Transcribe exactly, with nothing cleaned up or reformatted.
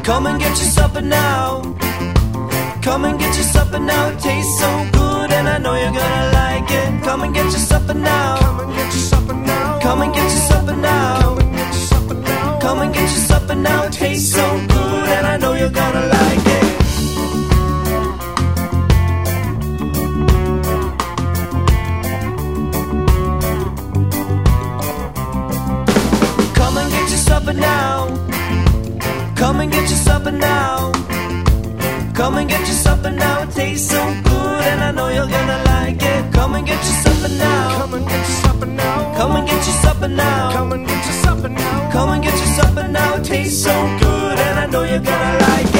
Come and get your supper now. Come and get your supper now. It tastes so good and I know you're gonna like it. Come and get your supper now. Come and get your supper now. Come and get your supper now. Come and get your supper now. Come and get your supper now. It tastes so good and I know you're gonna like it. Come and get your supper now. Come and get your supper now. Come and get your supper now. It tastes so good and I know you're gonna like it. Come and get your supper now. Come and get your supper now. Come and get your supper now. Come and get your supper now. Come and get your supper now. It tastes so good and I know you're gonna like it.